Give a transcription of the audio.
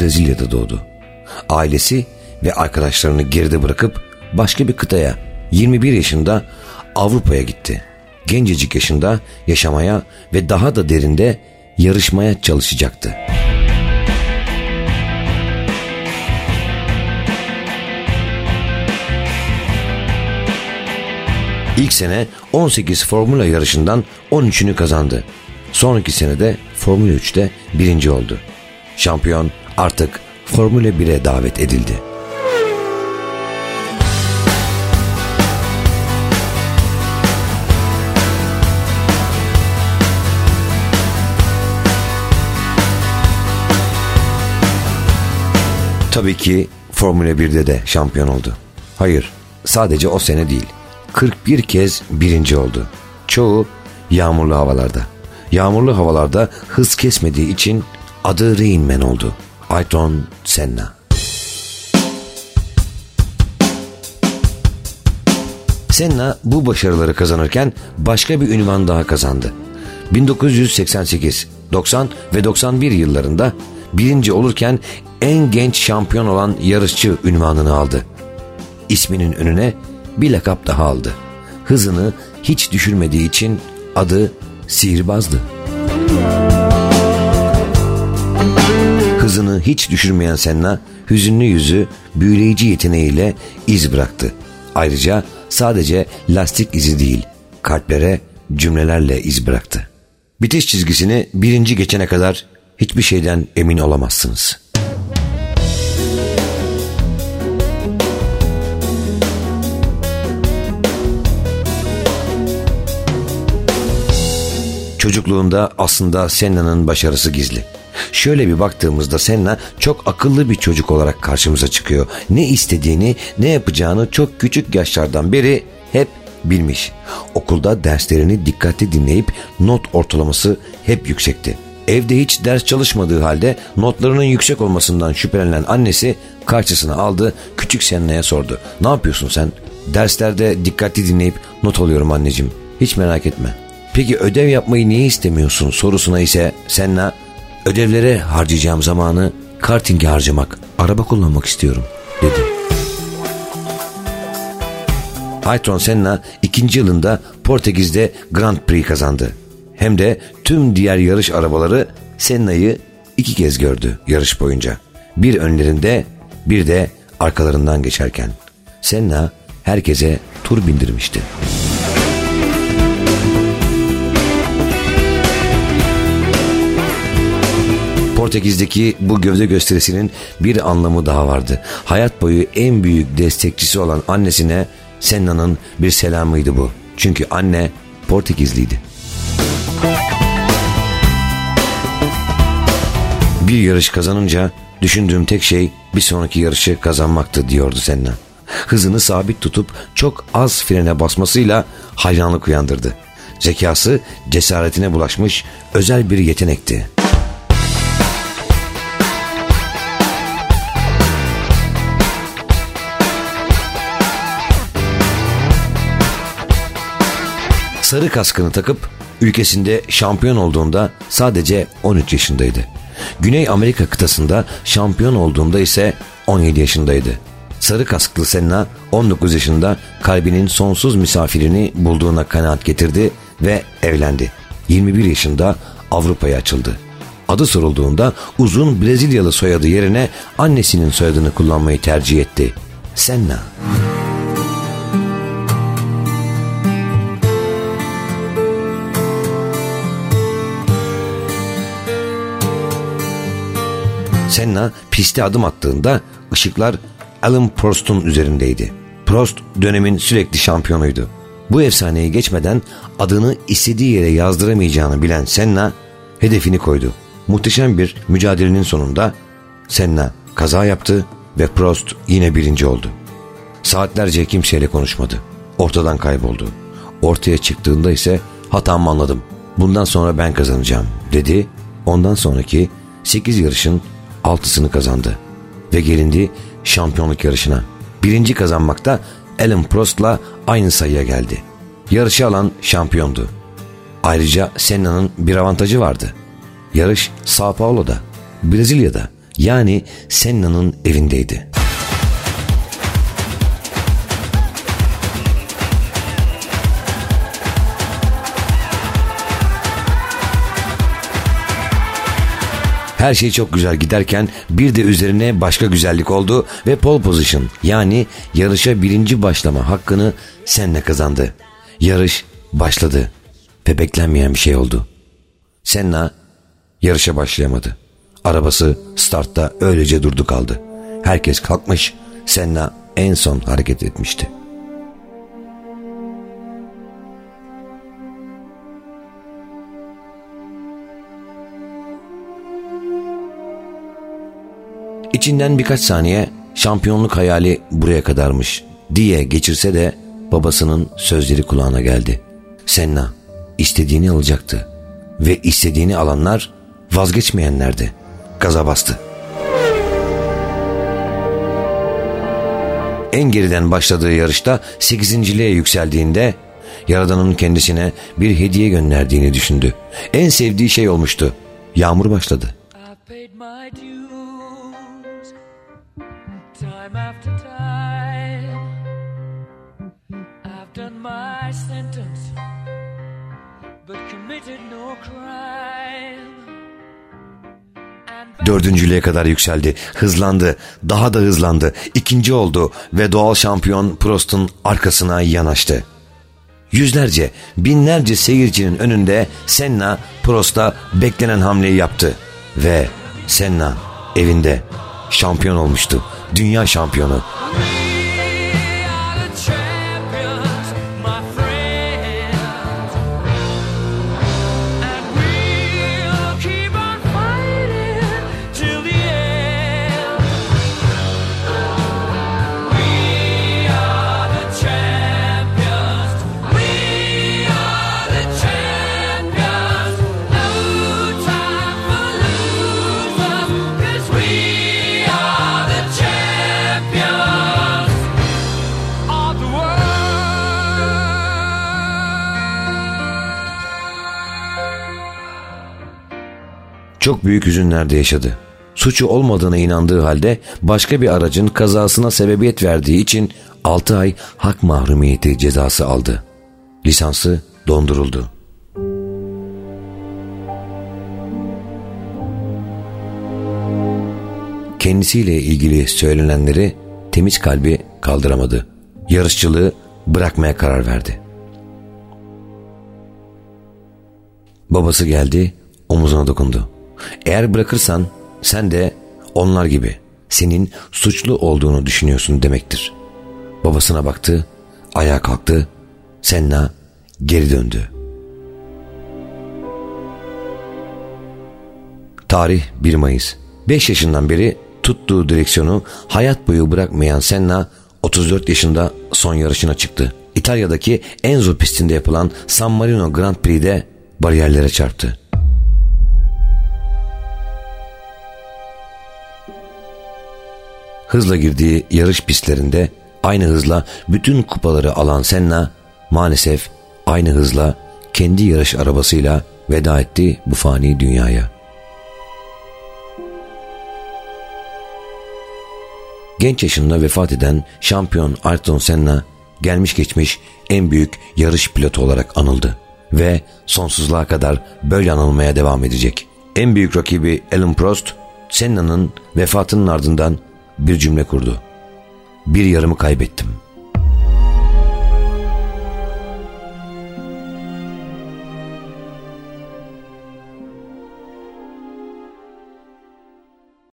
Brezilya'da doğdu. Ailesi ve arkadaşlarını geride bırakıp başka bir kıtaya 21 yaşında Avrupa'ya gitti. Gencecik yaşında yaşamaya ve daha da derinde yarışmaya çalışacaktı. İlk sene 18 Formula yarışından 13'ünü kazandı. Sonraki senede Formula 3'te birinci oldu. Şampiyon artık Formula 1'e davet edildi. Tabii ki Formula 1'de de şampiyon oldu. Hayır, sadece o sene değil. 41 kez birinci oldu. Çoğu yağmurlu havalarda. Yağmurlu havalarda hız kesmediği için adı Rain Man oldu. Ayrton Senna. Senna bu başarıları kazanırken başka bir ünvan daha kazandı. 1988, 90 ve 91 yıllarında birinci olurken en genç şampiyon olan yarışçı ünvanını aldı. İsminin önüne bir lakap daha aldı. Hızını hiç düşürmediği için adı Sihirbazdı. Hızını hiç düşürmeyen Senna, hüzünlü yüzü, büyüleyici yeteneğiyle iz bıraktı. Ayrıca sadece lastik izi değil, kalplere cümlelerle iz bıraktı. Bitiş çizgisini birinci geçene kadar hiçbir şeyden emin olamazsınız. Çocukluğunda aslında Senna'nın başarısı gizli. Şöyle bir baktığımızda Senna çok akıllı bir çocuk olarak karşımıza çıkıyor. Ne istediğini, ne yapacağını çok küçük yaşlardan beri hep bilmiş. Okulda derslerini dikkatli dinleyip not ortalaması hep yüksekti. Evde hiç ders çalışmadığı halde notlarının yüksek olmasından şüphelenen annesi karşısına aldı, küçük Senna'ya sordu. "Ne yapıyorsun sen?" "Derslerde dikkatli dinleyip not alıyorum anneciğim. Hiç merak etme." "Peki ödev yapmayı niye istemiyorsun?" sorusuna ise Senna, "Ödevlere harcayacağım zamanı karting'e harcamak, araba kullanmak istiyorum," dedi. Ayrton Senna 2. yılında Portekiz'de Grand Prix kazandı. Hem de tüm diğer yarış arabaları Senna'yı 2 kez gördü yarış boyunca. Bir önlerinde, bir de arkalarından geçerken. Senna herkese tur bindirmişti. Portekiz'deki bu gövde gösterisinin bir anlamı daha vardı. Hayat boyu en büyük destekçisi olan annesine Senna'nın bir selamıydı bu. Çünkü anne Portekizliydi. Bir yarış kazanınca düşündüğüm tek şey bir sonraki yarışı kazanmaktı diyordu Senna. Hızını sabit tutup çok az frene basmasıyla hayranlık uyandırdı. Zekası cesaretine bulaşmış özel bir yetenekti. Sarı kaskını takıp ülkesinde şampiyon olduğunda sadece 13 yaşındaydı. Güney Amerika kıtasında şampiyon olduğunda ise 17 yaşındaydı. Sarı kasklı Senna 19 yaşında kalbinin sonsuz misafirini bulduğuna kanaat getirdi ve evlendi. 21 yaşında Avrupa'ya açıldı. Adı sorulduğunda uzun Brezilyalı soyadı yerine annesinin soyadını kullanmayı tercih etti. Senna. Senna piste adım attığında ışıklar Alain Prost'un üzerindeydi. Prost dönemin sürekli şampiyonuydu. Bu efsaneyi geçmeden adını istediği yere yazdıramayacağını bilen Senna hedefini koydu. Muhteşem bir mücadelenin sonunda Senna kaza yaptı ve Prost yine birinci oldu. Saatlerce kimseyle konuşmadı. Ortadan kayboldu. Ortaya çıktığında ise "Hatamı anladım. Bundan sonra ben kazanacağım," dedi. Ondan sonraki 8 yarışın 6'sını kazandı ve gelindi şampiyonluk yarışına. Birinci kazanmakta Alain Prost'la aynı sayıya geldi. Yarışı alan şampiyondu. Ayrıca Senna'nın bir avantajı vardı. Yarış Sao Paulo'da, Brezilya'da, Yani Senna'nın evindeydi. Her şey çok güzel giderken bir de üzerine başka güzellik oldu ve pole position, yani yarışa birinci başlama hakkını Senna kazandı. Yarış başladı ve beklenmeyen bir şey oldu. Senna yarışa başlayamadı. Arabası startta öylece durdu kaldı. Herkes kalkmış, Senna en son hareket etmişti. İçinden birkaç saniye şampiyonluk hayali buraya kadarmış diye geçirse de babasının sözleri kulağına geldi. Senna istediğini alacaktı ve istediğini alanlar vazgeçmeyenlerdi. Gaza bastı. En geriden başladığı yarışta 8.liğe yükseldiğinde Yaradan'ın kendisine bir hediye gönderdiğini düşündü. En sevdiği şey olmuştu. Yağmur başladı. Time after time, I've done my sentence, but committed no crime. Dördüncülüğe kadar yükseldi, hızlandı, daha da hızlandı, ikinci oldu ve doğal şampiyon Prost'un arkasına yanaştı. Yüzlerce, binlerce seyircinin önünde Senna Prost'a beklenen hamleyi yaptı ve Senna evinde şampiyon olmuştu. Dünya şampiyonu. Çok büyük hüzünlerde yaşadı. Suçu olmadığına inandığı halde başka bir aracın kazasına sebebiyet verdiği için 6 ay hak mahrumiyeti cezası aldı. Lisansı donduruldu. Kendisiyle ilgili söylenenleri temiz kalbi kaldıramadı. Yarışçılığı bırakmaya karar verdi. Babası geldi, omuzuna dokundu. Eğer bırakırsan sen de onlar gibi senin suçlu olduğunu düşünüyorsun demektir. Babasına baktı, ayağa kalktı, Senna geri döndü. Tarih 1 Mayıs. 5 yaşından beri tuttuğu direksiyonu hayat boyu bırakmayan Senna 34 yaşında son yarışına çıktı. İtalya'daki Enzo pistinde yapılan San Marino Grand Prix'de bariyerlere çarptı. Hızla girdiği yarış pistlerinde aynı hızla bütün kupaları alan Senna maalesef aynı hızla kendi yarış arabasıyla veda etti bu fani dünyaya. Genç yaşında vefat eden şampiyon Ayrton Senna gelmiş geçmiş en büyük yarış pilotu olarak anıldı ve sonsuzluğa kadar böyle anılmaya devam edecek. En büyük rakibi Alain Prost, Senna'nın vefatının ardından bir cümle kurdu. Bir yarımı kaybettim.